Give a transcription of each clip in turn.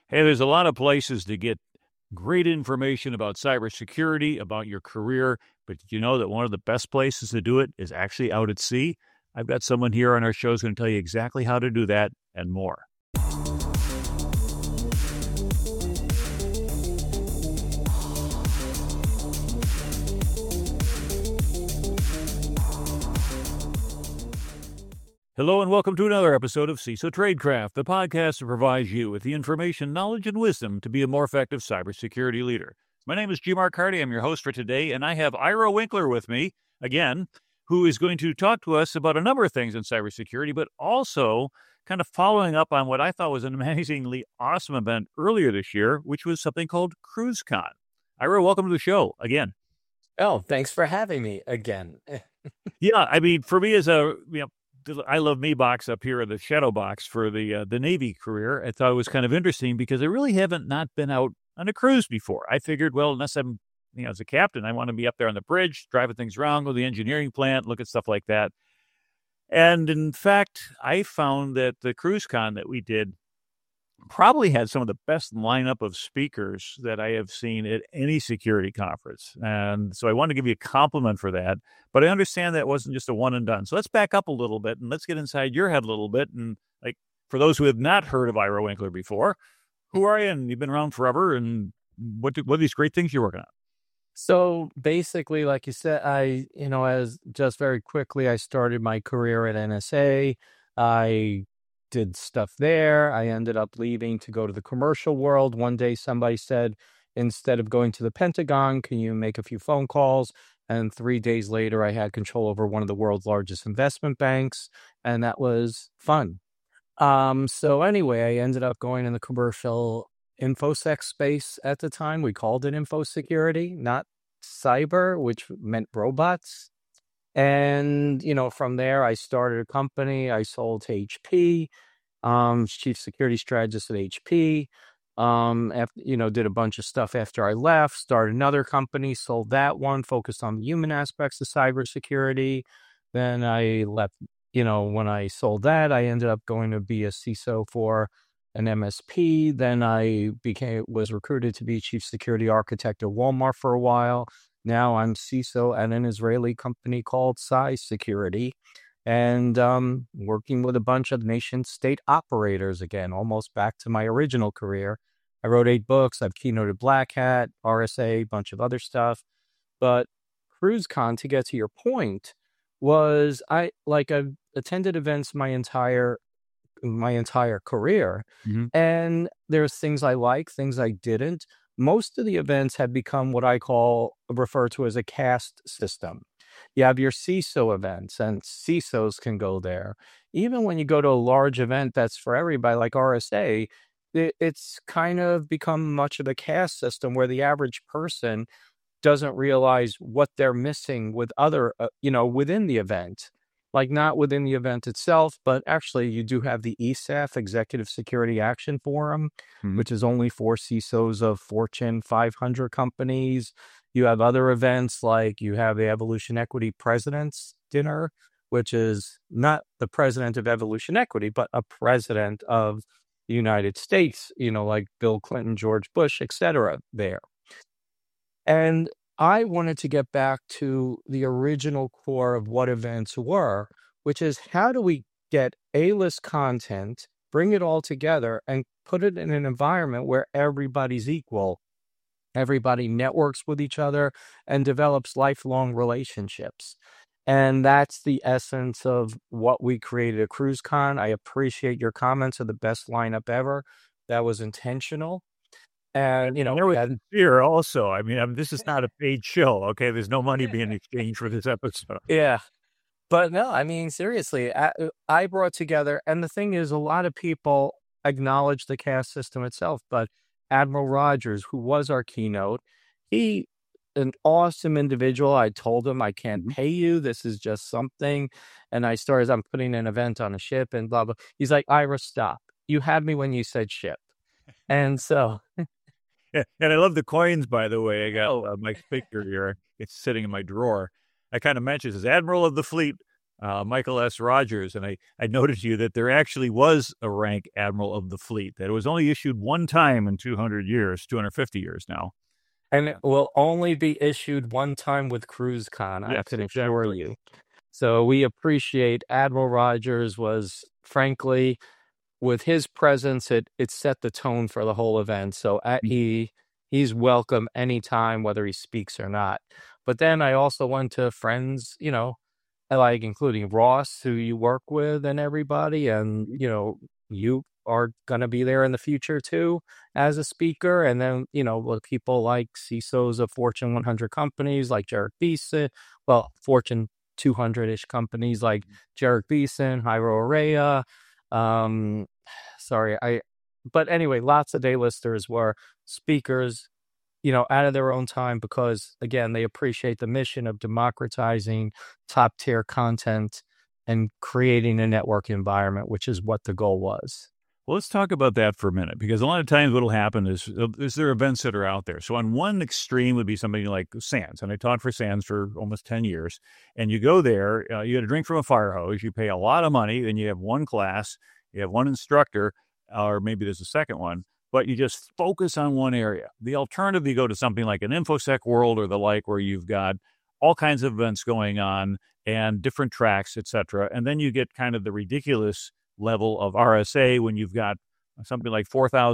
Hey, there's a lot of places to get great information about cybersecurity, about your career, but did you know that one of the best places to do it is actually out at sea? I've got someone here on our show who's going to tell you exactly how to do that and more. Hello and welcome to another episode of CISO Tradecraft, the podcast that provides you with the information, knowledge, and wisdom to be a more effective cybersecurity leader. My name is G. Mark Hardy. I'm your host for today, and I have Ira Winkler with me again, who is going to talk to us about a number of things in cybersecurity, but also kind of following up on what I thought was an amazingly awesome event earlier this year, which was something called CruiseCon. Ira, welcome to the show again. Oh, thanks for having me again. Yeah, I mean, for me as I love me box up here in the shadow box for the Navy career. I thought it was kind of interesting because I really haven't not been out on a cruise before. I figured, well, unless I'm, as a captain, I want to be up there on the bridge, driving things around, go to the engineering plant, look at stuff like that. And in fact, I found that the CruiseCon that we did probably had some of the best lineup of speakers that I have seen at any security conference. And so I want to give you a compliment for that. But I understand that wasn't just a one and done. So let's back up a little bit and let's get inside your head a little bit. And like, for those who have not heard of Ira Winkler before, who are you? And you've been around forever. And what are these great things you're working on? So basically, like you said, as just very quickly, I started my career at NSA. I did stuff there. I ended up leaving to go to the commercial world. One day somebody said, instead of going to the Pentagon, can you make a few phone calls? And 3 days later, I had control over one of the world's largest investment banks, and that was fun. So anyway, I ended up going in the commercial InfoSec space at the time. We called it info security, not cyber, which meant robots. And, from there, I started a company. I sold to HP, chief security strategist at HP. Did a bunch of stuff after I left, started another company, sold that one, focused on the human aspects of cybersecurity. Then I left, when I sold that, I ended up going to be a CISO for an MSP. Then I was recruited to be chief security architect at Walmart for a while. Now I'm CISO at an Israeli company called Size Security, and working with a bunch of nation state operators again, almost back to my original career. I wrote 8 books. I've keynoted Black Hat, RSA, a bunch of other stuff. But CruiseCon, to get to your point, was I've attended events my entire career, and there's things I like, things I didn't. Most of the events have become what I refer to as a caste system. You have your CISO events, and CISOs can go there. Even when you go to a large event that's for everybody, like RSA, it's kind of become much of a caste system where the average person doesn't realize what they're missing with other, within the event. Like not within the event itself, but actually you do have the ESAF, Executive Security Action Forum, which is only for CISOs of Fortune 500 companies. You have other events like you have the Evolution Equity President's Dinner, which is not the president of Evolution Equity, but a president of the United States, like Bill Clinton, George Bush, etc. there. And I wanted to get back to the original core of what events were, which is how do we get A-list content, bring it all together, and put it in an environment where everybody's equal. Everybody networks with each other and develops lifelong relationships. And that's the essence of what we created at CruiseCon. I appreciate your comments of the best lineup ever. That was intentional. And, there was fear also. I mean, this is not a paid show, okay? There's no money being exchanged for this episode. Yeah. But no, I mean, seriously, I brought together, and the thing is, a lot of people acknowledge the caste system itself, but Admiral Rogers, who was our keynote, an awesome individual. I told him, I can't pay you. This is just something. And I'm putting an event on a ship and blah, blah. He's like, Ira, stop. You had me when you said ship. And so... Yeah, and I love the coins, by the way. I got my speaker here. It's sitting in my drawer. I kind of mentioned as Admiral of the Fleet, Michael S. Rogers, and I noted to you that there actually was a rank admiral of the fleet, that it was only issued one time in 200 years, 250 years now. And it will only be issued one time with CruiseCon, I Yes, can assure exactly. you. So we appreciate Admiral Rogers was, frankly, with his presence, it set the tone for the whole event. So he's welcome anytime, whether he speaks or not. But then I also went to friends, like including Ross, who you work with, and everybody, and you are gonna be there in the future too as a speaker. And then with people like CISOs of Fortune 100 companies like Jarek Beeson, well, Fortune 200-ish companies like Jarek Beeson, Jairo Araya. Um, sorry, but anyway, lots of day-listers were speakers, out of their own time because, again, they appreciate the mission of democratizing top-tier content and creating a network environment, which is what the goal was. Well, let's talk about that for a minute, because a lot of times what will happen is there are events that are out there. So on one extreme would be something like SANS, and I taught for SANS for almost 10 years. And you go there, you get a drink from a fire hose, you pay a lot of money, then you have one class, you have one instructor, or maybe there's a second one, but you just focus on one area. The alternative, you go to something like an InfoSec World or the like, where you've got all kinds of events going on and different tracks, etc. And then you get kind of the ridiculous level of RSA when you've got something like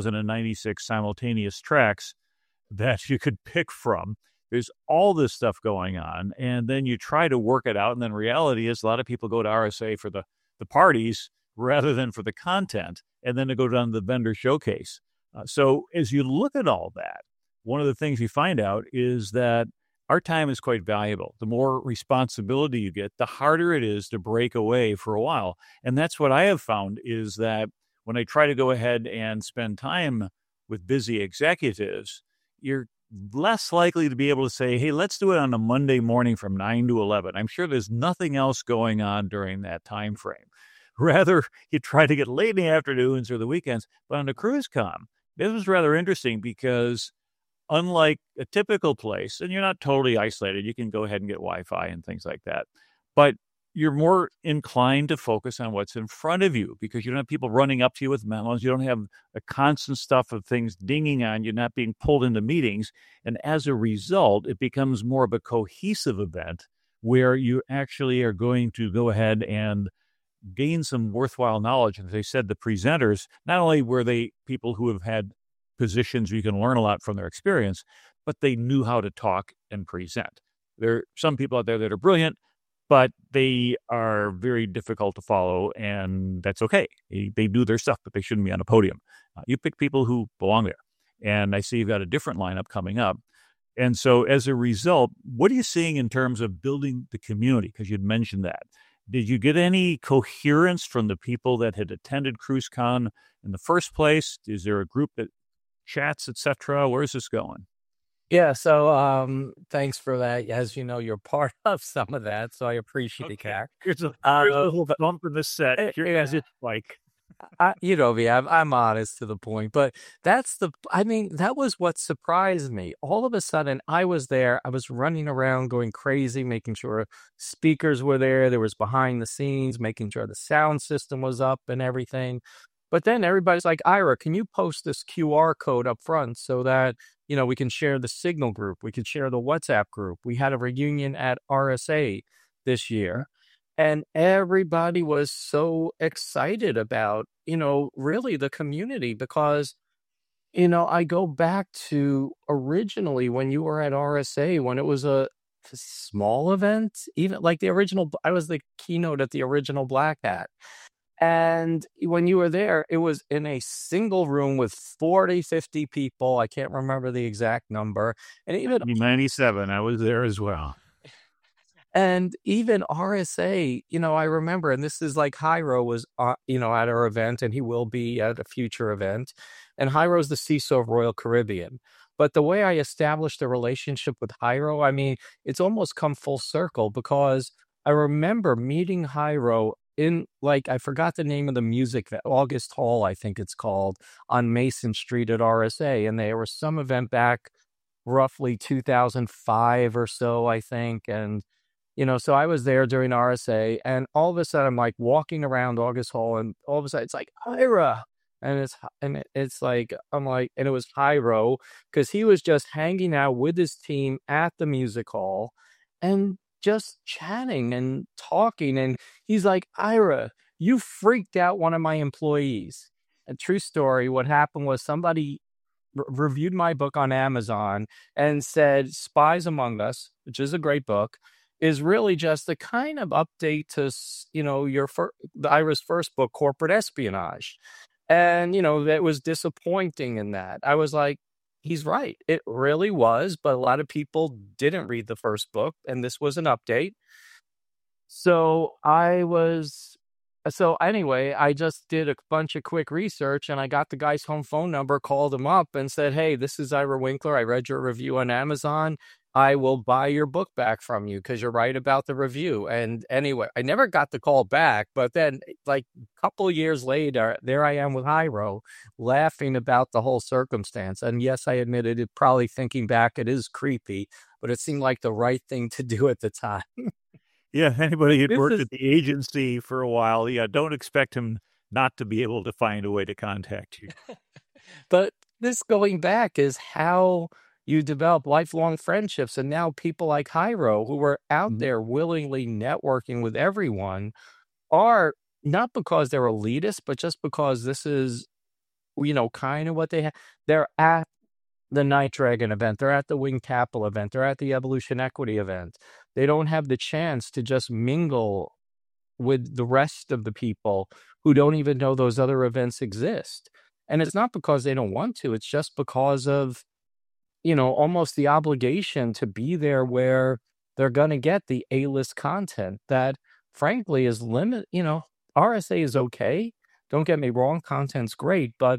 4,096 simultaneous tracks that you could pick from. There's all this stuff going on, and then you try to work it out, and then reality is a lot of people go to RSA for the parties rather than for the content, and then to go down to the vendor showcase. So as you look at all that, one of the things you find out is that our time is quite valuable. The more responsibility you get, the harder it is to break away for a while. And that's what I have found, is that when I try to go ahead and spend time with busy executives, you're less likely to be able to say, hey, let's do it on a Monday morning from 9 to 11. I'm sure there's nothing else going on during that time frame. Rather, you try to get late in the afternoons or the weekends. But on a CruiseCon, this was rather interesting because unlike a typical place, and you're not totally isolated, you can go ahead and get Wi-Fi and things like that, but you're more inclined to focus on what's in front of you because you don't have people running up to you with memos. You don't have a constant stuff of things dinging on you, not being pulled into meetings. And as a result, it becomes more of a cohesive event where you actually are going to go ahead and gain some worthwhile knowledge. And as I said, the presenters, not only were they people who have had positions where you can learn a lot from their experience, but they knew how to talk and present. There are some people out there that are brilliant, but they are very difficult to follow, and that's okay. They do their stuff, but they shouldn't be on a podium. You pick people who belong there. And I see you've got a different lineup coming up. And so as a result, what are you seeing in terms of building the community? Because you'd mentioned that. Did you get any coherence from the people that had attended CruiseCon in the first place? Is there a group that chats, etc.? Where's this going? Yeah, so thanks for that. As you know, you're part of some of that, so I appreciate it, Car. Here's a little bump in the set. Here, as it's like. Me, I'm honest to the point, but that was what surprised me. All of a sudden, I was there, I was running around going crazy, making sure speakers were there. There was behind the scenes, making sure the sound system was up and everything. But then everybody's like, Ira, can you post this QR code up front so that, we can share the Signal group, we could share the WhatsApp group. We had a reunion at RSA this year. And everybody was so excited about, really the community because, I go back to originally when you were at RSA, when it was a small event, even like I was the keynote at the original Black Hat. And when you were there, it was in a single room with 40, 50 people. I can't remember the exact number. And even 97, I was there as well. And even RSA, I remember, and this is like Jairo was, at our event, and he will be at a future event. And Jairo's the CISO of Royal Caribbean. But the way I established a relationship with Jairo, it's almost come full circle because I remember meeting Jairo in, I forgot the name of the music, August Hall, I think it's called, on Mason Street at RSA. And there was some event back roughly 2005 or so, I think. And So I was there during RSA, and all of a sudden I'm like walking around August Hall, and all of a sudden it's like Ira, and it's like I'm like, and it was Hyro because he was just hanging out with his team at the music hall, and just chatting and talking, and he's like, Ira, you freaked out one of my employees. A true story. What happened was somebody reviewed my book on Amazon and said Spies Among Us, which is a great book, is really just a kind of update to the Ira's first book, Corporate Espionage. And that was disappointing in that. I was like, he's right. It really was, but a lot of people didn't read the first book, and this was an update. So anyway, I just did a bunch of quick research, and I got the guy's home phone number, called him up and said, hey, this is Ira Winkler. I read your review on Amazon. I will buy your book back from you because you're right about the review. And anyway, I never got the call back, but then like a couple of years later, there I am with Hyro laughing about the whole circumstance. And yes, I admitted it, probably thinking back, it is creepy, but it seemed like the right thing to do at the time. Yeah, anybody who'd This worked is at the agency for a while, yeah, don't expect him not to be able to find a way to contact you. But this going back is how you develop lifelong friendships. And now people like Hyro, who are out Mhm. there willingly networking with everyone, are not because they're elitist, but just because this is, kind of what they have. They're at the Night Dragon event. They're at the Wing Capital event. They're at the Evolution Equity event. They don't have the chance to just mingle with the rest of the people who don't even know those other events exist. And it's not because they don't want to, it's just because of, almost the obligation to be there where they're going to get the A-list content that frankly is RSA is okay. Don't get me wrong, content's great, but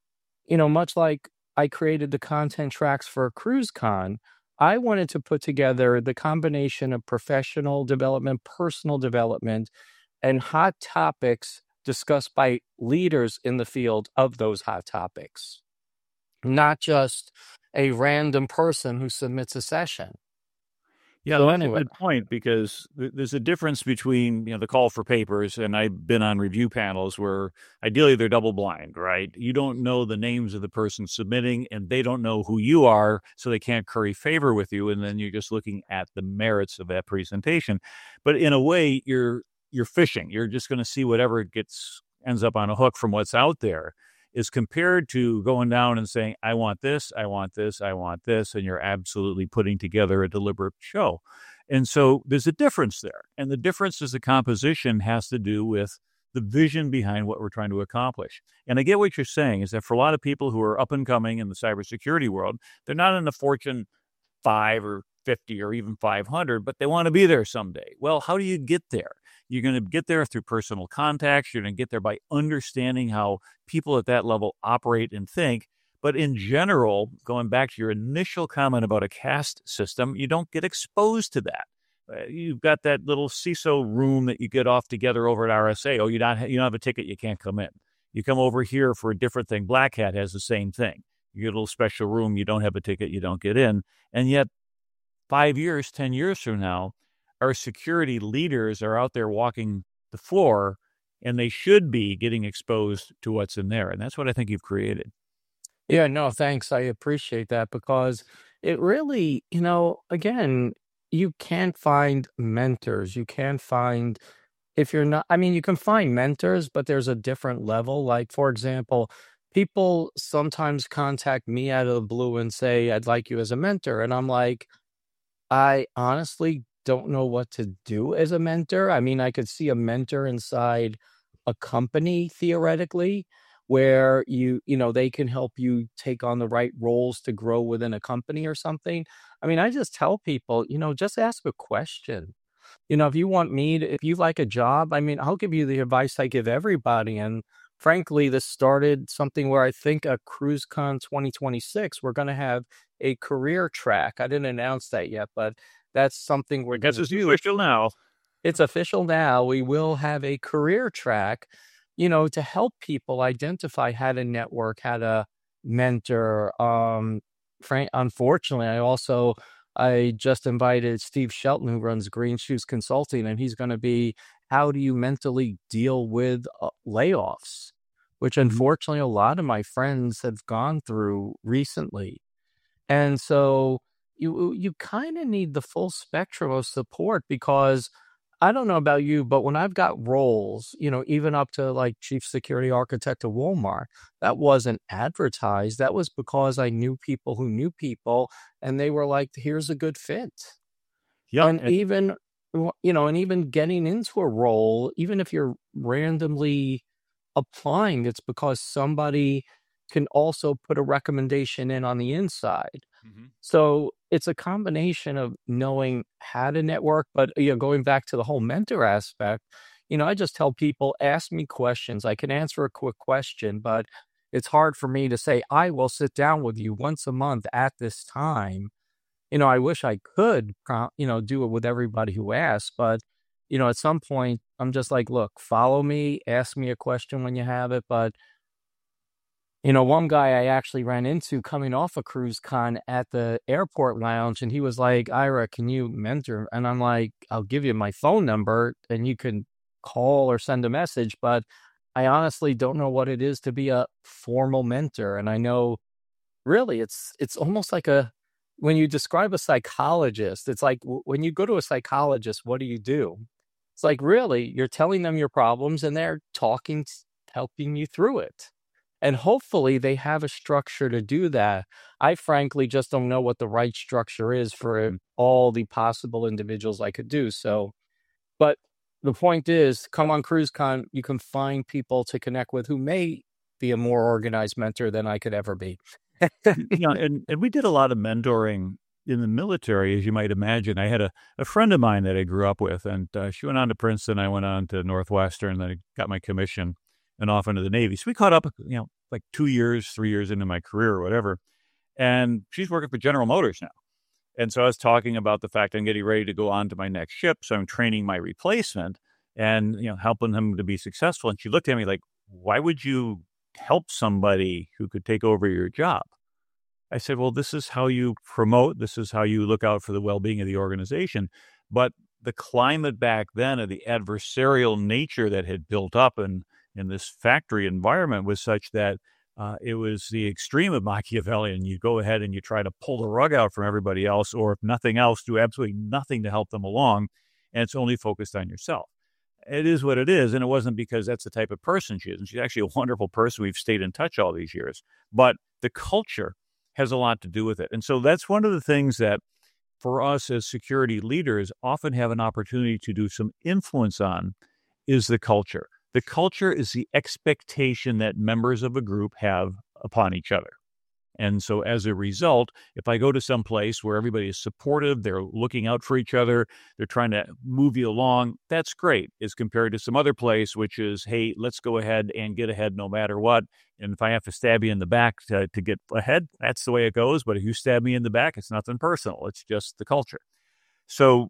much like I created the content tracks for CruiseCon, I wanted to put together the combination of professional development, personal development, and hot topics discussed by leaders in the field of those hot topics, not just a random person who submits a session. Yeah, So that's a anyway, good point because there's a difference between the call for papers, and I've been on review panels where ideally they're double blind, right? You don't know the names of the person submitting, and they don't know who you are, so they can't curry favor with you, and then you're just looking at the merits of that presentation. But in a way, you're fishing. You're just going to see whatever ends up on a hook from what's out there, is compared to going down and saying, I want this, I want this, I want this, and you're absolutely putting together a deliberate show. And so there's a difference there. And the difference is the composition has to do with the vision behind what we're trying to accomplish. And I get what you're saying is that for a lot of people who are up and coming in the cybersecurity world, they're not in the Fortune 5 or 50 or even 500, but they want to be there someday. Well, how do you get there? You're going to get there through personal contacts. You're going to get there by understanding how people at that level operate and think. But in general, going back to your initial comment about a caste system, you don't get exposed to that. You've got that little CISO room that you get off together over at RSA. Oh, you don't have a ticket, you can't come in. You come over here for a different thing. Black Hat has the same thing. You get a little special room, you don't have a ticket, you don't get in. And yet 5 years, 10 years from now, our security leaders are out there walking the floor, and they should be getting exposed to what's in there. And that's what I think you've created. yeah, no, thanks. I appreciate that because it really, again, you can't find mentors. You can't find, if you're not, I mean, you can find mentors, but there's a different level. Like, for example, people sometimes contact me out of the blue and say, I'd like you as a mentor. And I'm like, I honestly don't know what to do as a mentor. I mean, I could see a mentor inside a company theoretically where they can help you take on the right roles to grow within a company or something. I mean, I just tell people, just ask a question. If you want me to, if you like a job, I mean, I'll give you the advice I give everybody. And frankly, this started something where I think at CruiseCon 2026, we're going to have a career track. I didn't announce that yet, but that's something we're I going guess to it's do. official now. It's official now. We will have a career track, to help people identify how to network, how to mentor. Unfortunately, I also I just invited Steve Shelton, who runs Green Shoes Consulting, and he's going to be how do you mentally deal with layoffs, which Mhm. unfortunately a lot of my friends have gone through recently. And so you kind of need the full spectrum of support because I don't know about you, but when I've got roles, even up to like chief security architect of Walmart, that wasn't advertised. That was because I knew people who knew people and they were like, here's a good fit. Yeah. And even, and even getting into a role, even if you're randomly applying, it's because somebody can also put a recommendation in on the inside. Mhm. So it's a combination of knowing how to network, but going back to the whole mentor aspect, I just tell people, ask me questions. I can answer a quick question, but it's hard for me to say, I will sit down with you once a month at this time. I wish I could, do it with everybody who asks, but at some point I'm just like, look, follow me, ask me a question when you have it. But one guy I actually ran into coming off a cruise con at the airport lounge, and he was like, Ira, can you mentor? And I'm like, I'll give you my phone number and you can call or send a message. But I honestly don't know what it is to be a formal mentor. And I know really it's almost like when you describe a psychologist, it's like when you go to a psychologist, what do you do? It's like, really, you're telling them your problems and they're talking, helping you through it. And hopefully they have a structure to do that. I frankly just don't know what the right structure is for all the possible individuals I could do. So, but the point is, come on CruiseCon, you can find people to connect with who may be a more organized mentor than I could ever be. And we did a lot of mentoring in the military, as you might imagine. I had a friend of mine that I grew up with, and she went on to Princeton. I went on to Northwestern, then I got my commission and off into the Navy. So we caught up, like 2 years, 3 years into my career or whatever. And she's working for General Motors now. And so I was talking about the fact I'm getting ready to go on to my next ship. So I'm training my replacement and, helping him to be successful. And she looked at me like, why would you help somebody who could take over your job? I said, well, this is how you promote. This is how you look out for the well-being of the organization. But the climate back then of the adversarial nature that had built up in this factory environment was such that it was the extreme of Machiavellian. You go ahead and you try to pull the rug out from everybody else, or if nothing else, do absolutely nothing to help them along. And it's only focused on yourself. It is what it is. And it wasn't because that's the type of person she is. And she's actually a wonderful person. We've stayed in touch all these years. But the culture has a lot to do with it. And so that's one of the things that for us as security leaders often have an opportunity to do some influence on is the culture. The culture is the expectation that members of a group have upon each other. And so as a result, if I go to some place where everybody is supportive, they're looking out for each other, they're trying to move you along, that's great as compared to some other place, which is, hey, let's go ahead and get ahead no matter what. And if I have to stab you in the back to get ahead, that's the way it goes. But if you stab me in the back, it's nothing personal. It's just the culture. So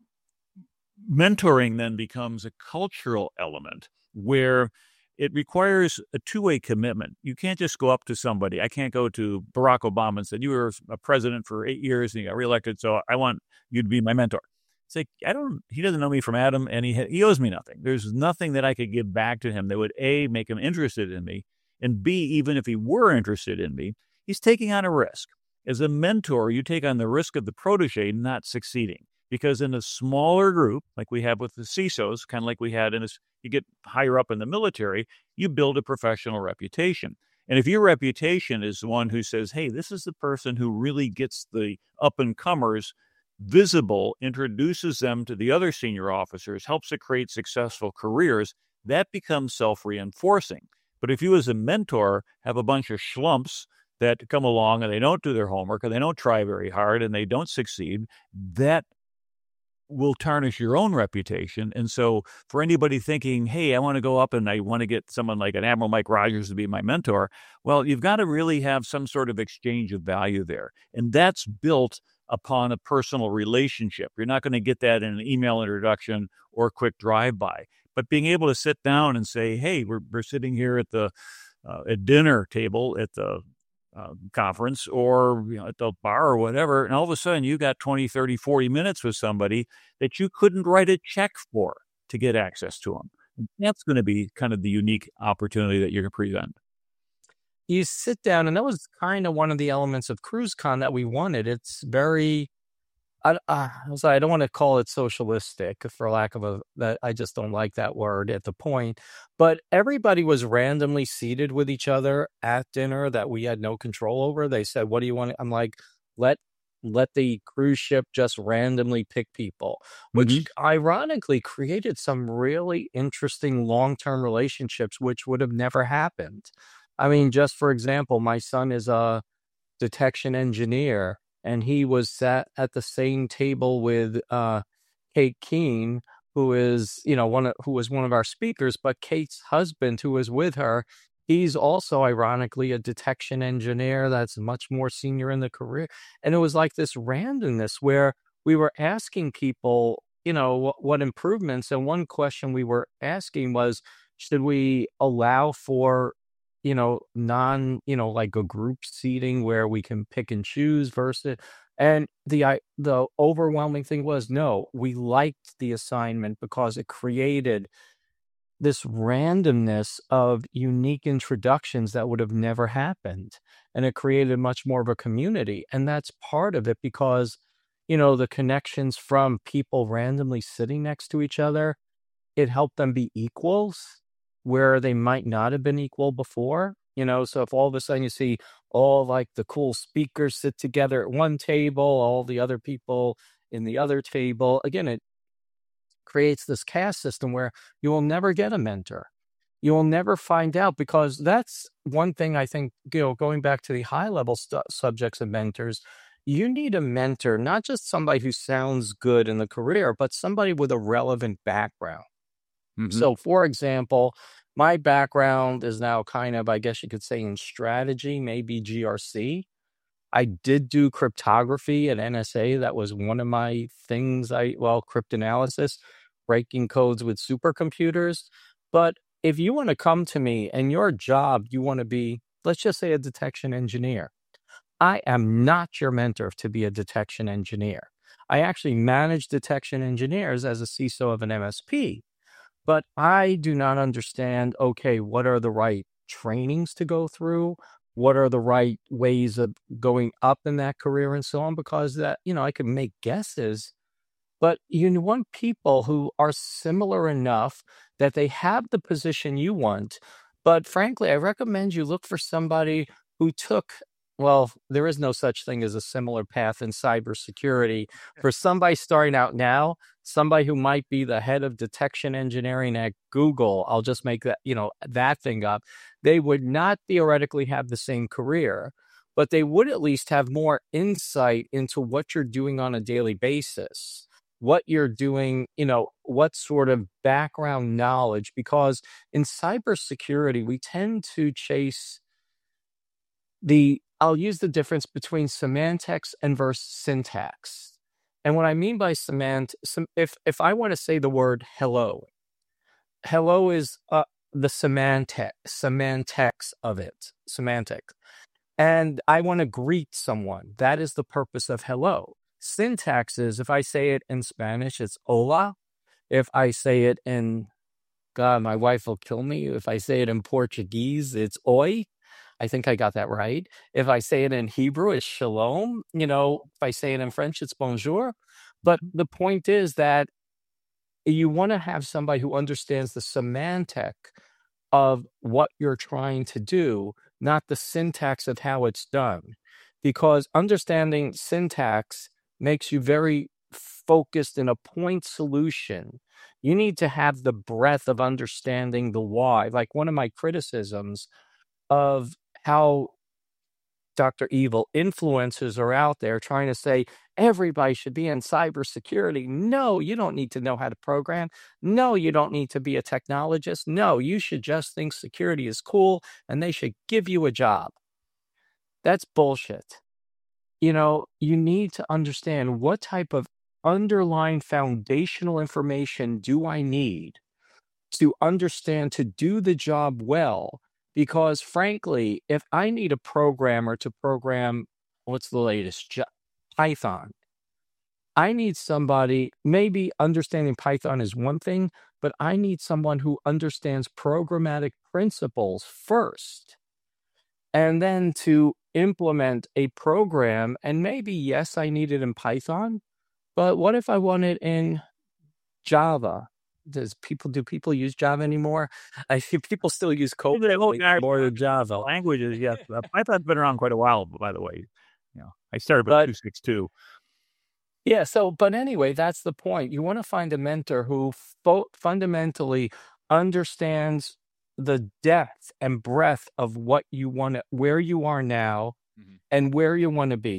mentoring then becomes a cultural element where it requires a two-way commitment. You can't just go up to somebody. I can't go to Barack Obama and say, you were a president for 8 years and you got reelected, so I want you to be my mentor. It's like, he doesn't know me from Adam, and he owes me nothing. There's nothing that I could give back to him that would, A, make him interested in me, and B, even if he were interested in me, he's taking on a risk. As a mentor, you take on the risk of the protege not succeeding. Because in a smaller group, like we have with the CISOs, kind of like we had you get higher up in the military, you build a professional reputation. And if your reputation is the one who says, hey, this is the person who really gets the up-and-comers visible, introduces them to the other senior officers, helps to create successful careers, that becomes self-reinforcing. But if you as a mentor have a bunch of schlumps that come along and they don't do their homework and they don't try very hard and they don't succeed, that will tarnish your own reputation. And so for anybody thinking, hey, I want to go up and I want to get someone like an Admiral Mike Rogers to be my mentor, well, you've got to really have some sort of exchange of value there. And that's built upon a personal relationship. You're not going to get that in an email introduction or a quick drive-by. But being able to sit down and say, hey, we're sitting here at the at dinner table at the conference or at the bar or whatever, and all of a sudden you got 20, 30, 40 minutes with somebody that you couldn't write a check for to get access to them. That's going to be kind of the unique opportunity that you're going to present. You sit down, and that was kind of one of the elements of CruiseCon that we wanted. It's very, I don't want to call it socialistic for lack of that. I just don't like that word at the point. But everybody was randomly seated with each other at dinner that we had no control over. They said, "What do you want?" I'm like, let the cruise ship just randomly pick people, which ironically created some really interesting long-term relationships, which would have never happened. I mean, just for example, my son is a detection engineer, and he was sat at the same table with Kate Keene, who is, who was one of our speakers, but Kate's husband, who was with her, he's also ironically a detection engineer that's much more senior in the career. And it was like this randomness where we were asking people, what improvements. And one question we were asking was, should we allow for like a group seating where we can pick and choose versus, and the overwhelming thing was, no, we liked the assignment because it created this randomness of unique introductions that would have never happened. And it created much more of a community. And that's part of it because, the connections from people randomly sitting next to each other, it helped them be equals where they might not have been equal before. So if all of a sudden you see all like the cool speakers sit together at one table, all the other people in the other table, again, it creates this caste system where you will never get a mentor. You will never find out, because that's one thing I think, going back to the high level subjects of mentors, you need a mentor, not just somebody who sounds good in the career, but somebody with a relevant background. So, for example, my background is now kind of, I guess you could say, in strategy, maybe GRC. I did do cryptography at NSA. That was one of my things. Cryptanalysis, breaking codes with supercomputers. But if you want to come to me and your job, you want to be, let's just say, a detection engineer, I am not your mentor to be a detection engineer. I actually manage detection engineers as a CISO of an MSP. But I do not understand, okay, what are the right trainings to go through? What are the right ways of going up in that career and so on? Because that, I could make guesses, but you want people who are similar enough that they have the position you want. But frankly, I recommend you look for somebody who took, there is no such thing as a similar path in cybersecurity. For somebody starting out now, somebody who might be the head of detection engineering at Google, I'll just make that, that thing up. They would not theoretically have the same career, but they would at least have more insight into what you're doing on a daily basis, what you're doing, what sort of background knowledge, because in cybersecurity, we tend to chase I'll use the difference between semantics and versus syntax. And what I mean by if I want to say the word hello is the semantics of it, semantics. And I want to greet someone. That is the purpose of hello. Syntax is, if I say it in Spanish, it's hola. If I say it in, God, my wife will kill me. If I say it in Portuguese, it's oi. I think I got that right. If I say it in Hebrew, it's shalom. If I say it in French, it's bonjour. But the point is that you want to have somebody who understands the semantic of what you're trying to do, not the syntax of how it's done. Because understanding syntax makes you very focused in a point solution. You need to have the breadth of understanding the why. Like one of my criticisms of how Dr. Evil influencers are out there trying to say everybody should be in cybersecurity. No, you don't need to know how to program. No, you don't need to be a technologist. No, you should just think security is cool and they should give you a job. That's bullshit. You need to understand what type of underlying foundational information do I need to understand to do the job well, Because frankly, if I need a programmer to program, what's the latest? Python. I need somebody, maybe understanding Python is one thing, but I need someone who understands programmatic principles first. And then to implement a program, and maybe, yes, I need it in Python, but what if I want it in Java? Do people use Java anymore? I see people still use code more than Java. Languages, yes. Python's been around quite a while, by the way. I started with 2.6.2. Yeah. But anyway, that's the point. You want to find a mentor who fundamentally understands the depth and breadth of what you want, where you are now, and where you want to be.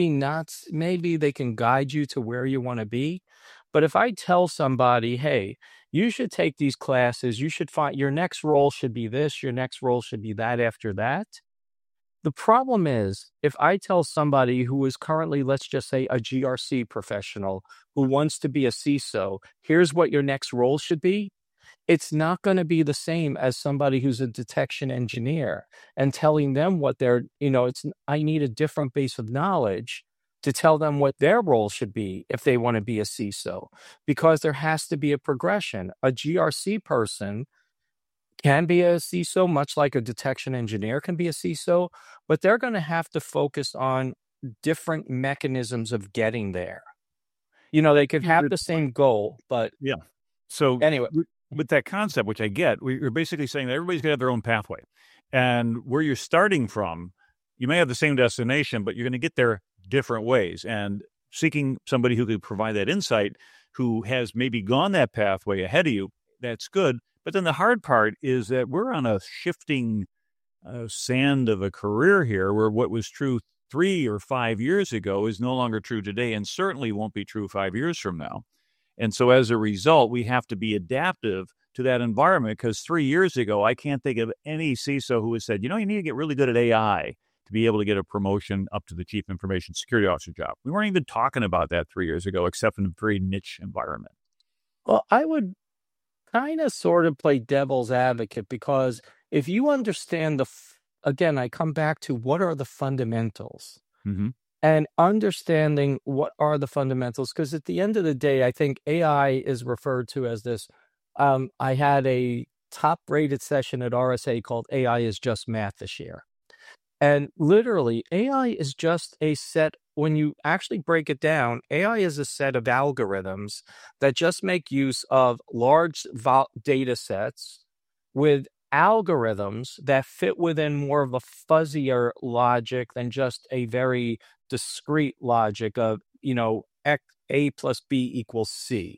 Maybe they can guide you to where you want to be. But if I tell somebody, hey, you should take these classes, you should find your next role should be this, your next role should be that after that. The problem is, if I tell somebody who is currently, let's just say, a GRC professional who wants to be a CISO, here's what your next role should be, it's not going to be the same as somebody who's a detection engineer and telling them what I need a different base of knowledge to tell them what their role should be if they want to be a CISO, because there has to be a progression. A GRC person can be a CISO, much like a detection engineer can be a CISO, but they're going to have to focus on different mechanisms of getting there. They could have the same goal, but yeah. So anyway, with that concept, which I get, we're basically saying that everybody's going to have their own pathway, and where you're starting from, you may have the same destination, but you're going to get there different ways. And seeking somebody who could provide that insight, who has maybe gone that pathway ahead of you, that's good. But then the hard part is that we're on a shifting sand of a career here, where what was true 3 or 5 years ago is no longer true today, and certainly won't be true 5 years from now. And so as a result, we have to be adaptive to that environment, because 3 years ago, I can't think of any CISO who has said, you need to get really good at AI to be able to get a promotion up to the Chief Information Security Officer job. We weren't even talking about that 3 years ago, except in a very niche environment. Well, I would kind of sort of play devil's advocate, because if you understand again, I come back to what are the fundamentals, and understanding what are the fundamentals, because at the end of the day, I think AI is referred to as this. I had a top-rated session at RSA called AI is Just Math this year. And literally, AI is just a set, when you actually break it down, AI is a set of algorithms that just make use of large data sets with algorithms that fit within more of a fuzzier logic than just a very discrete logic of, A plus B equals C.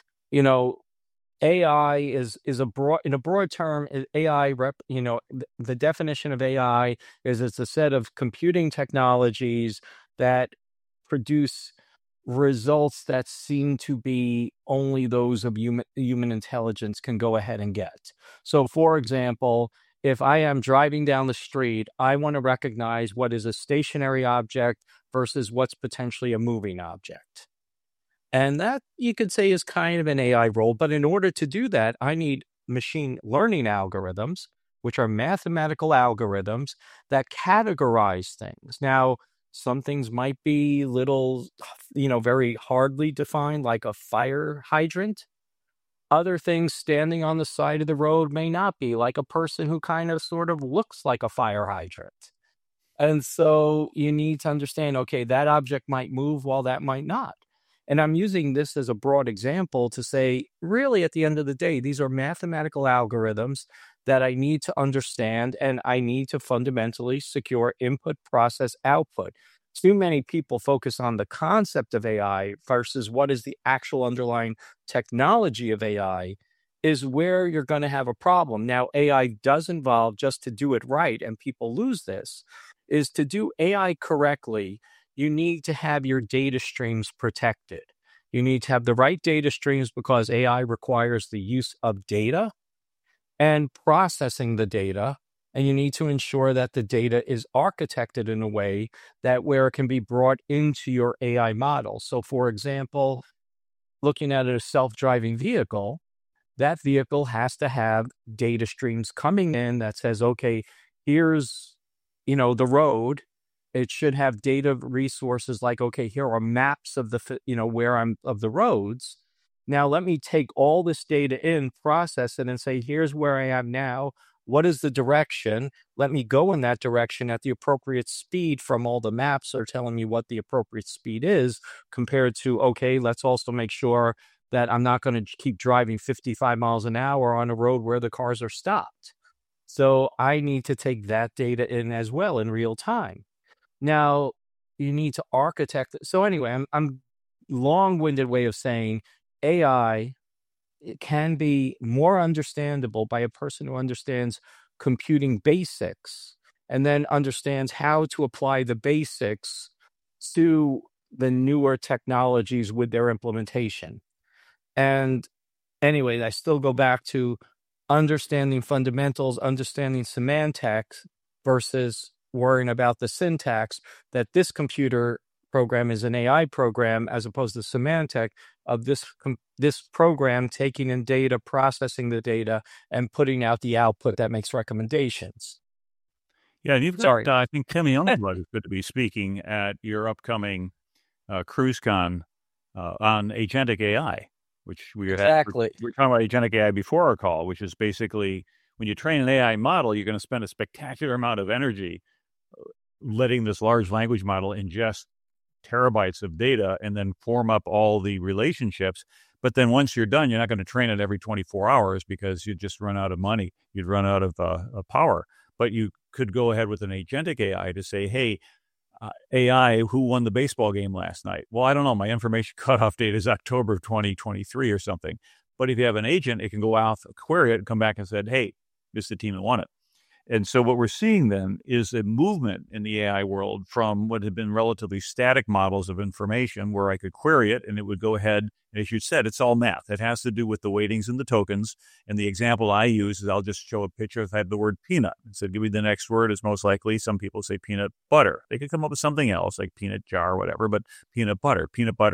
AI is in a broad term, AI the definition of AI is it's a set of computing technologies that produce results that seem to be only those of human intelligence can go ahead and get. So, for example, if I am driving down the street, I want to recognize what is a stationary object versus what's potentially a moving object. And that, you could say, is kind of an AI role. But in order to do that, I need machine learning algorithms, which are mathematical algorithms that categorize things. Now, some things might be little, very hardly defined, like a fire hydrant. Other things standing on the side of the road may not be, like a person who kind of sort of looks like a fire hydrant. And so you need to understand, okay, that object might move while that might not. And I'm using this as a broad example to say, really, at the end of the day, these are mathematical algorithms that I need to understand, and I need to fundamentally secure input, process, output. Too many people focus on the concept of AI versus what is the actual underlying technology of AI is where you're going to have a problem. Now, AI does involve, just to do it right, and people lose this, is to do AI correctly, you need to have your data streams protected. You need to have the right data streams because AI requires the use of data and processing the data. And you need to ensure that the data is architected in a way that where it can be brought into your AI model. So, for example, looking at a self-driving vehicle, that vehicle has to have data streams coming in that says, okay, here's, the road. It should have data resources like, okay, here are maps of where I'm of the roads. Now let me take all this data in, process it, and say, here's where I am now. What is the direction? Let me go in that direction at the appropriate speed from all the maps are telling me what the appropriate speed is compared to, okay, let's also make sure that I'm not going to keep driving 55 miles an hour on a road where the cars are stopped. So I need to take that data in as well in real time. Now, you need to architect. So anyway, I'm long-winded way of saying AI, it can be more understandable by a person who understands computing basics and then understands how to apply the basics to the newer technologies with their implementation. And anyway, I still go back to understanding fundamentals, understanding semantics versus worrying about the syntax, that this computer program is an AI program as opposed to semantic of this program taking in data, processing the data, and putting out the output that makes recommendations. Yeah, and you've got, I think, Tim Youngblood is going to be speaking at your upcoming CruiseCon on agentic AI, which we were talking about agentic AI before our call, which is basically when you train an AI model, you're going to spend a spectacular amount of energy letting this large language model ingest terabytes of data and then form up all the relationships. But then once you're done, you're not going to train it every 24 hours because you'd just run out of money. You'd run out of power. But you could go ahead with an agentic AI to say, hey, AI, who won the baseball game last night? Well, I don't know. My information cutoff date is October of 2023 or something. But if you have an agent, it can go out, query it, and come back and say, hey, this is the team that won it. And so what we're seeing then is a movement in the AI world from what had been relatively static models of information where I could query it and it would go ahead. And as you said, it's all math. It has to do with the weightings and the tokens. And the example I use is I'll just show a picture that had the word peanut. And so give me the next word is most likely, some people say peanut butter. They could come up with something else like peanut jar or whatever, but peanut butter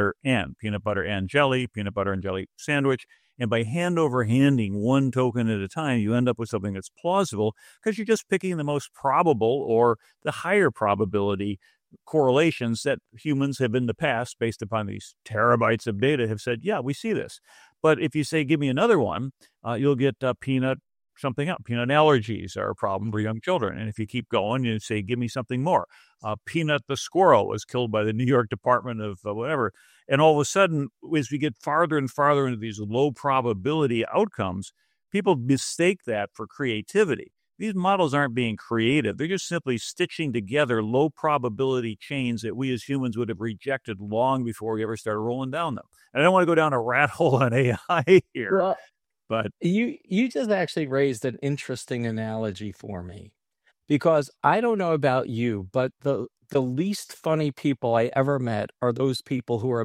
and jelly, peanut butter and jelly sandwich. And by hand-over-handing one token at a time, you end up with something that's plausible because you're just picking the most probable or the higher probability correlations that humans have in the past, based upon these terabytes of data, have said, yeah, we see this. But if you say, give me another one, you'll get peanut something else. Peanut allergies are a problem for young children. And if you keep going, you say, give me something more. Peanut the squirrel was killed by the New York Department of whatever. And all of a sudden, as we get farther and farther into these low probability outcomes, people mistake that for creativity. These models aren't being creative. They're just simply stitching together low probability chains that we as humans would have rejected long before we ever started rolling down them. And I don't want to go down a rat hole on AI here. Well, but you just actually raised an interesting analogy for me, because I don't know about you, but the least funny people I ever met are those people who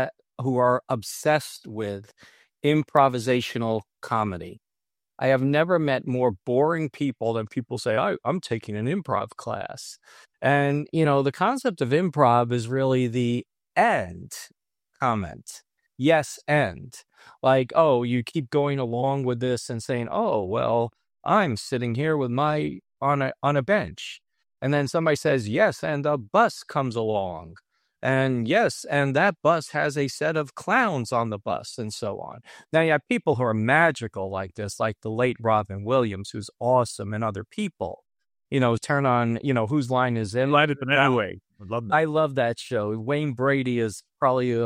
are obsessed with improvisational comedy. I have never met more boring people than people say, I'm taking an improv class. And, the concept of improv is really the end comment. Yes, and. Like, oh, you keep going along with this and saying, oh, well, I'm sitting here with on a bench. And then somebody says, yes, and a bus comes along. And yes, and that bus has a set of clowns on the bus and so on. Now you have people who are magical like this, like the late Robin Williams, who's awesome, and other people. Turn on, Whose Line Is It? Light it anyway. I love that show. Wayne Brady is probably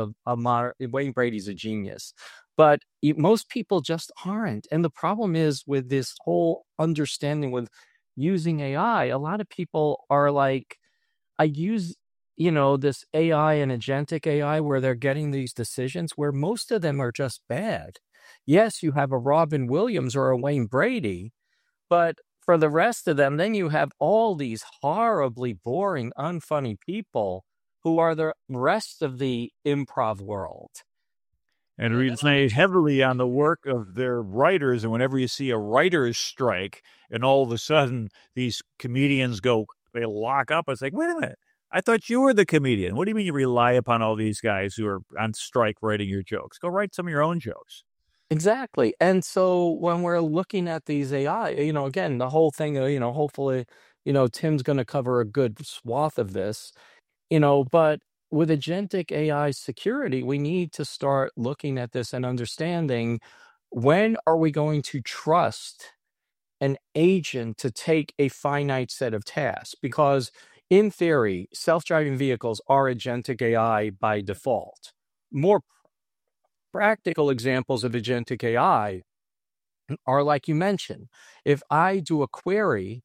Wayne Brady's a genius. But most people just aren't. And the problem is with this whole understanding with using AI, a lot of people are like, I use, this AI and agentic AI where they're getting these decisions where most of them are just bad. Yes, you have a Robin Williams or a Wayne Brady, but for the rest of them, then you have all these horribly boring, unfunny people who are the rest of the improv world. And rely heavily on the work of their writers. And whenever you see a writer's strike and all of a sudden these comedians they lock up, it's like, wait a minute, I thought you were the comedian. What do you mean you rely upon all these guys who are on strike writing your jokes? Go write some of your own jokes. Exactly. And so when we're looking at these AI, again, the whole thing, hopefully, Tim's going to cover a good swath of this, but with agentic AI security, we need to start looking at this and understanding, when are we going to trust an agent to take a finite set of tasks? Because in theory, self-driving vehicles are agentic AI by default. More practical examples of agentic AI are like you mentioned. If I do a query,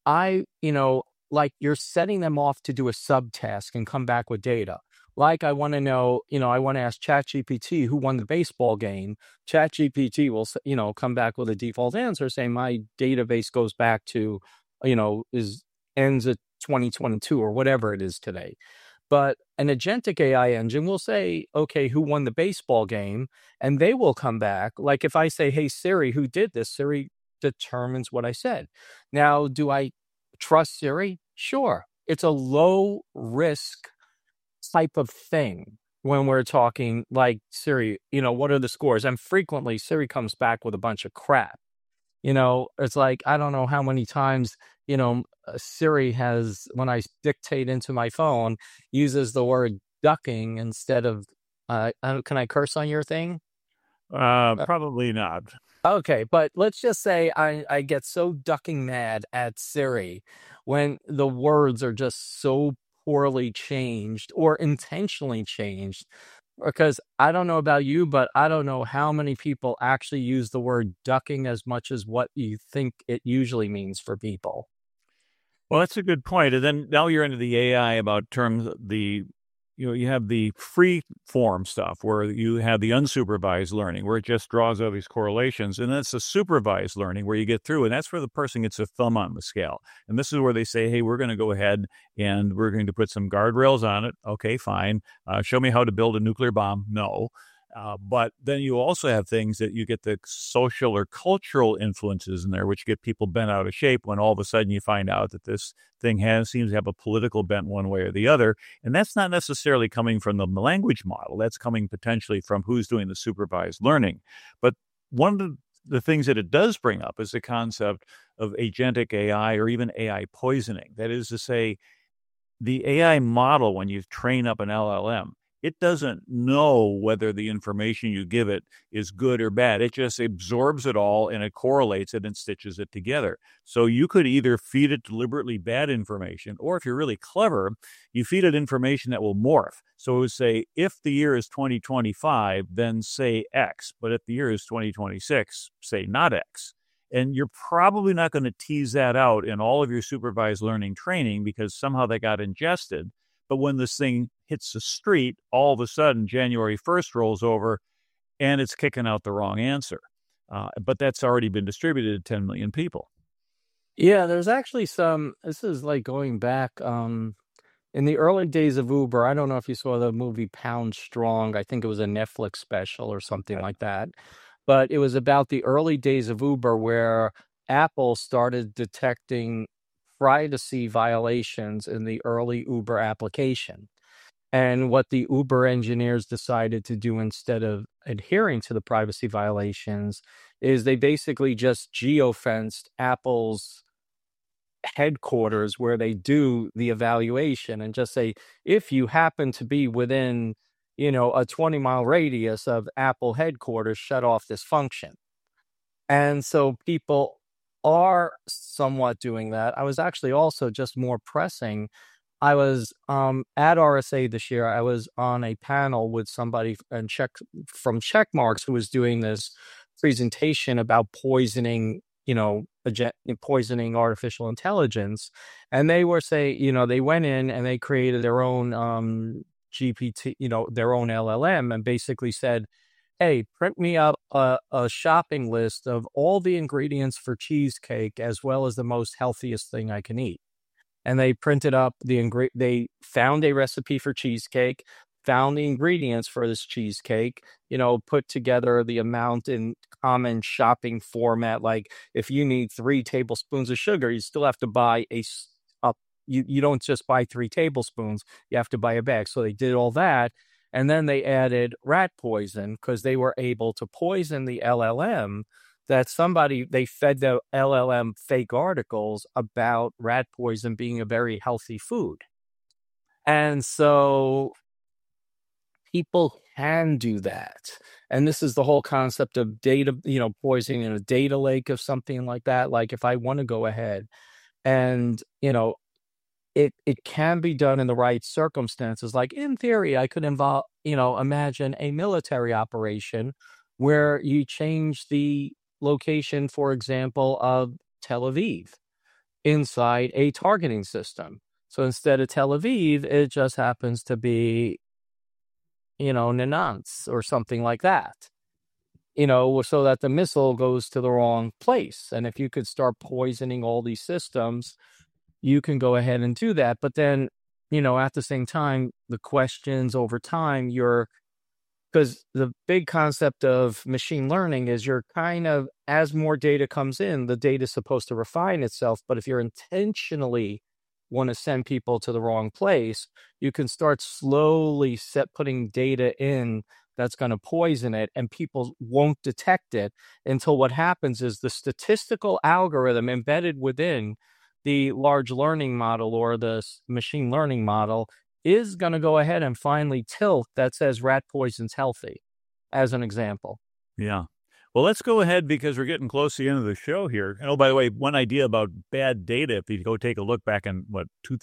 like you're setting them off to do a subtask and come back with data. Like I want to know, I want to ask ChatGPT who won the baseball game. ChatGPT will, come back with a default answer saying my database goes back to, is ends at 2022 or whatever it is today. But an agentic AI engine will say, okay, who won the baseball game? And they will come back. Like if I say, hey, Siri, who did this? Siri determines what I said. Now, do I trust Siri? Sure. It's a low risk type of thing when we're talking like Siri, what are the scores? And frequently Siri comes back with a bunch of crap. It's like, I don't know how many times, Siri has, when I dictate into my phone, uses the word ducking instead of, can I curse on your thing? Probably not. Okay, but let's just say I get so ducking mad at Siri when the words are just so poorly changed or intentionally changed. Because I don't know about you, but I don't know how many people actually use the word ducking as much as what you think it usually means for people. Well, that's a good point. And then now you're into the AI about terms, you have the free form stuff where you have the unsupervised learning where it just draws out these correlations. And that's the supervised learning where you get through. And that's where the person gets a thumb on the scale. And this is where they say, hey, we're going to go ahead and we're going to put some guardrails on it. Okay, fine. Show me how to build a nuclear bomb. No. But then you also have things that you get the social or cultural influences in there, which get people bent out of shape when all of a sudden you find out that this thing seems to have a political bent one way or the other. And that's not necessarily coming from the language model. That's coming potentially from who's doing the supervised learning. But one of the things that it does bring up is the concept of agentic AI or even AI poisoning. That is to say, the AI model, when you train up an LLM, it doesn't know whether the information you give it is good or bad. It just absorbs it all and it correlates it and stitches it together. So you could either feed it deliberately bad information, or if you're really clever, you feed it information that will morph. So it would say, if the year is 2025, then say X. But if the year is 2026, say not X. And you're probably not going to tease that out in all of your supervised learning training because somehow they got ingested. But when this thing hits the street, all of a sudden January 1st rolls over and it's kicking out the wrong answer. But that's already been distributed to 10 million people. Yeah, there's actually this is like going back in the early days of Uber. I don't know if you saw the movie Pound Strong. I think it was a Netflix special or something like that. But it was about the early days of Uber where Apple started detecting privacy violations in the early Uber application. And what the Uber engineers decided to do instead of adhering to the privacy violations is they basically just geofenced Apple's headquarters where they do the evaluation and just say, if you happen to be within, a 20-mile radius of Apple headquarters, shut off this function. And so people are somewhat doing that. I was actually also just more pressing. I was at RSA this year. I was on a panel with somebody from Checkmarks who was doing this presentation about poisoning, poisoning artificial intelligence. And they were saying, they went in and they created their own GPT, their own LLM, and basically said, hey, print me up a shopping list of all the ingredients for cheesecake as well as the most healthiest thing I can eat. And they printed up they found a recipe for cheesecake, found the ingredients for this cheesecake, put together the amount in common shopping format. Like if you need 3 tablespoons of sugar, you still have to buy you don't just buy 3 tablespoons, you have to buy a bag. So they did all that. And then they added rat poison because they were able to poison the LLM they fed the LLM fake articles about rat poison being a very healthy food. And so people can do that. And this is the whole concept of data, poisoning in a data lake of something like that. Like if I want to go ahead and, it can be done in the right circumstances. Like in theory, I could imagine a military operation where you change the location, for example, of Tel Aviv inside a targeting system. So instead of Tel Aviv, it just happens to be, Nanans or something like that. So that the missile goes to the wrong place. And if you could start poisoning all these systems, you can go ahead and do that. But then, at the same time, the questions over time, because the big concept of machine learning is you're kind of, as more data comes in, the data is supposed to refine itself. But if you're intentionally want to send people to the wrong place, you can start slowly putting data in that's going to poison it, and people won't detect it until what happens is the statistical algorithm embedded within the large learning model or the machine learning model is going to go ahead and finally tilt that says rat poison's healthy, as an example. Yeah. Well, let's go ahead because we're getting close to the end of the show here. And by the way, one idea about bad data, if you go take a look back in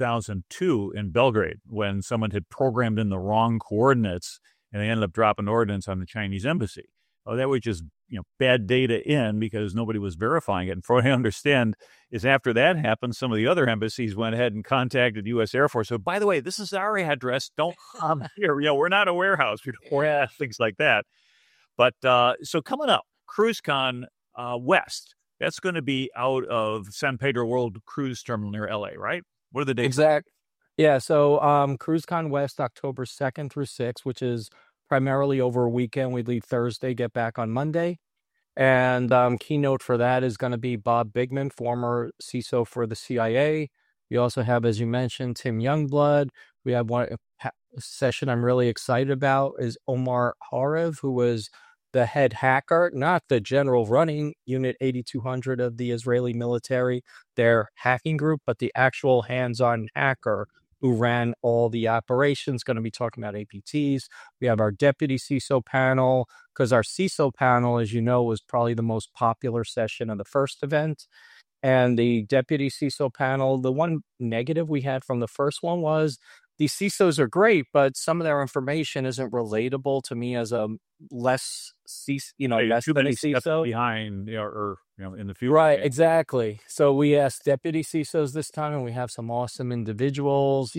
2002 in Belgrade, when someone had programmed in the wrong coordinates and they ended up dropping ordnance on the Chinese embassy. Oh, that was just bad data in because nobody was verifying it. And from what I understand is after that happened, some of the other embassies went ahead and contacted U.S. Air Force. So, by the way, this is our address. Don't come here. We're not a warehouse. We don't things like that. But so coming up, CruiseCon West. That's going to be out of San Pedro World Cruise Terminal near LA, right? What are the dates? Exact. Yeah. So CruiseCon West, October 2nd through 6th, which is primarily over a weekend. We leave Thursday, get back on Monday. And keynote for that is going to be Bob Bigman, former CISO for the CIA. We also have, as you mentioned, Tim Youngblood. We have one session I'm really excited about is Omar Harev, who was the head hacker, not the general running Unit 8200 of the Israeli military, their hacking group, but the actual hands-on hacker who ran all the operations, going to be talking about APTs. We have our deputy CISO panel, because our CISO panel, as you know, was probably the most popular session of the first event. And the deputy CISO panel, the one negative we had from the first one was these CISOs are great, but some of their information isn't relatable to me as a less than a CISO behind, or in the future. Right, exactly. So we asked deputy CISOs this time, and we have some awesome individuals.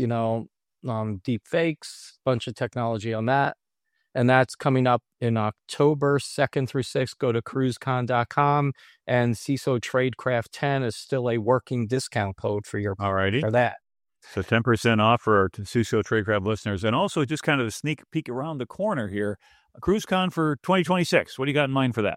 Deep fakes, bunch of technology on that, and that's coming up in October 2nd through 6th. Go to cruisecon.com, and CISO Tradecraft 10 is still a working discount code for that. So 10% off for our CISO Tradecraft listeners. And also just kind of a sneak peek around the corner here, CruiseCon for 2026. What do you got in mind for that?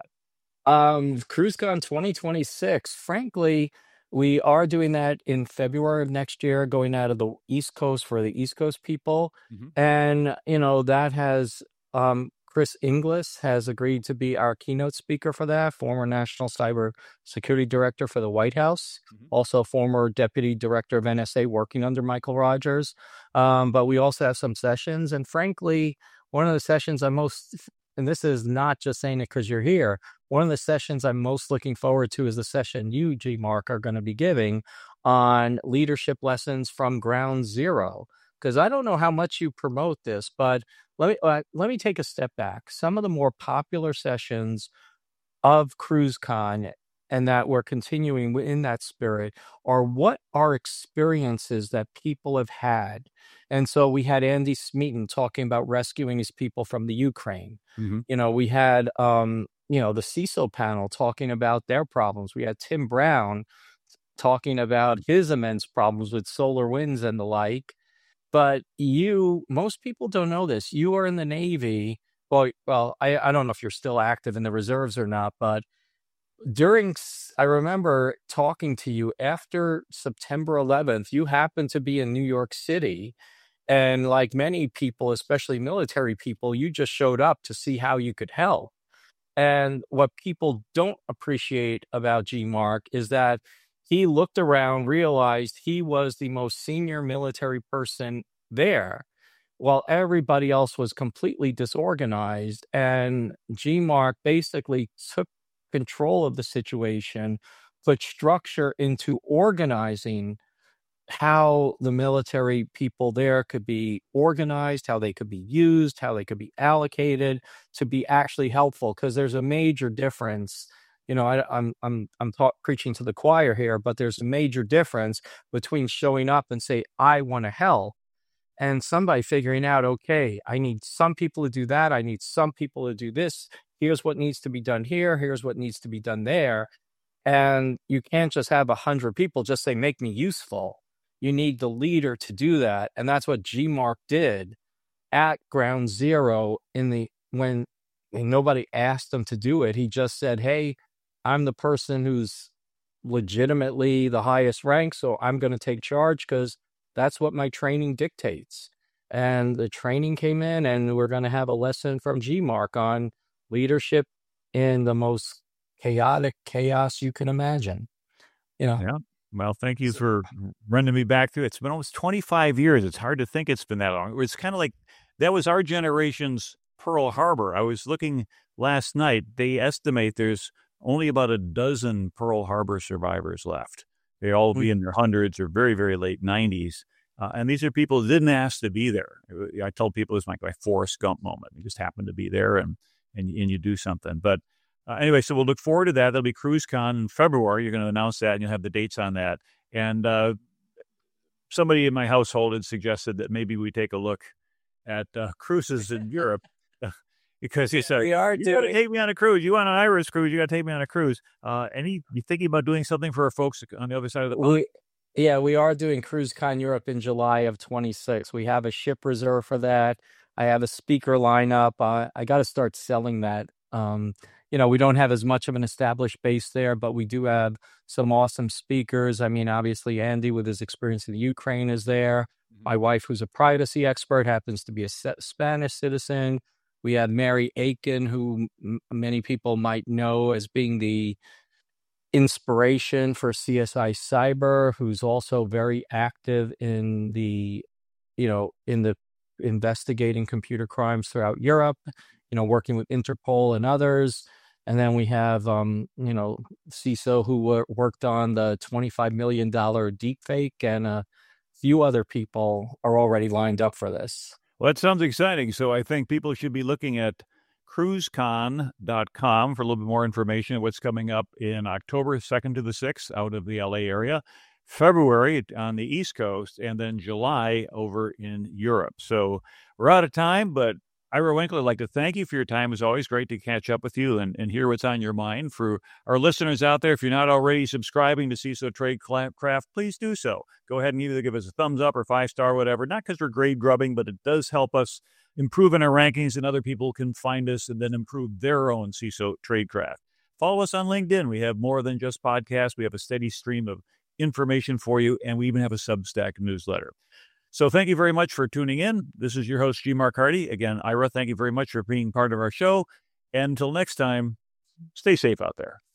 CruiseCon 2026. Frankly, we are doing that in February of next year, going out of the East Coast for the East Coast people. Mm-hmm. And, that has Chris Inglis has agreed to be our keynote speaker for that, former National Cyber Security Director for the White House, also former Deputy Director of NSA working under Michael Rogers. But we also have some sessions. And frankly, one of the sessions and this is not just saying it because you're here, one of the sessions I'm most looking forward to is the session you, G. Mark, are going to be giving on leadership lessons from ground zero. Because I don't know how much you promote this, but let me take a step back. Some of the more popular sessions of CruiseCon, and that we're continuing in that spirit, are what are experiences that people have had. And so we had Andy Smeaton talking about rescuing his people from the Ukraine. Mm-hmm. We had the CISO panel talking about their problems. We had Tim Brown talking about his immense problems with solar winds and the like. But most people don't know this. You are in the Navy. Well, I don't know if you're still active in the reserves or not, but I remember talking to you after September 11th, you happened to be in New York City, And like many people, especially military people, you just showed up to see how you could help. And what people don't appreciate about G Mark is that he looked around, realized he was the most senior military person there, while everybody else was completely disorganized. And G Mark basically took control of the situation, put structure into organizing how the military people there could be organized, how they could be used, how they could be allocated to be actually helpful. Because there's a major difference. You know, I'm preaching to the choir here, but there's a major difference between showing up and say I want to help, and somebody figuring out, okay, I need some people to do that. I need some people to do this. Here's what needs to be done here. Here's what needs to be done there. And you can't just have 100 people just say, make me useful. You need the leader to do that. And that's what G Mark did at ground zero when nobody asked him to do it. He just said, hey, I'm the person who's legitimately the highest rank, so I'm going to take charge because that's what my training dictates. And the training came in, and we're going to have a lesson from G Mark on leadership in the most chaotic chaos you can imagine. Yeah. Well, thank you for running me back through it. It's been almost 25 years. It's hard to think it's been that long. It's kind of like that was our generation's Pearl Harbor. I was looking last night. They estimate there's only about a dozen Pearl Harbor survivors left. They all be in their hundreds or very, very late 90s. And these are people who didn't ask to be there. I tell people it's like my Forrest Gump moment. You just happen to be there and you do something. But anyway, so we'll look forward to that. There'll be CruiseCon in February. You're going to announce that, and you'll have the dates on that. And somebody in my household had suggested that maybe we take a look at cruises in Europe because he said, you got to take me on a cruise. You want an Irish cruise, you got to take me on a cruise. You thinking about doing something for our folks on the other side of the world? Yeah, we are doing CruiseCon Europe in July of 26. We have a ship reserved for that. I have a speaker lineup. I got to start selling that. We don't have as much of an established base there, but we do have some awesome speakers. I mean, obviously, Andy, with his experience in the Ukraine, is there. My wife, who's a privacy expert, happens to be a Spanish citizen. We have Mary Aiken, who many people might know as being the inspiration for CSI Cyber, who's also very active in the investigating computer crimes throughout Europe, working with Interpol and others. And then we have, CISO, who worked on the $25 million deepfake, and a few other people are already lined up for this. Well, that sounds exciting. So I think people should be looking at cruisecon.com for a little bit more information on what's coming up in October 2nd to the 6th out of the LA area, February on the East Coast, and then July over in Europe. So we're out of time, but Ira Winkler, I'd like to thank you for your time. It's always great to catch up with you and hear what's on your mind. For our listeners out there, if you're not already subscribing to CISO Tradecraft, please do so. Go ahead and either give us a thumbs up or 5-star, whatever. Not because we're grade grubbing, but it does help us improve in our rankings, and other people can find us and then improve their own CISO Tradecraft. Follow us on LinkedIn. We have more than just podcasts. We have a steady stream of information for you, and we even have a Substack newsletter. So thank you very much for tuning in. This is your host, G. Mark Hardy. Again, Ira, thank you very much for being part of our show. And until next time, stay safe out there.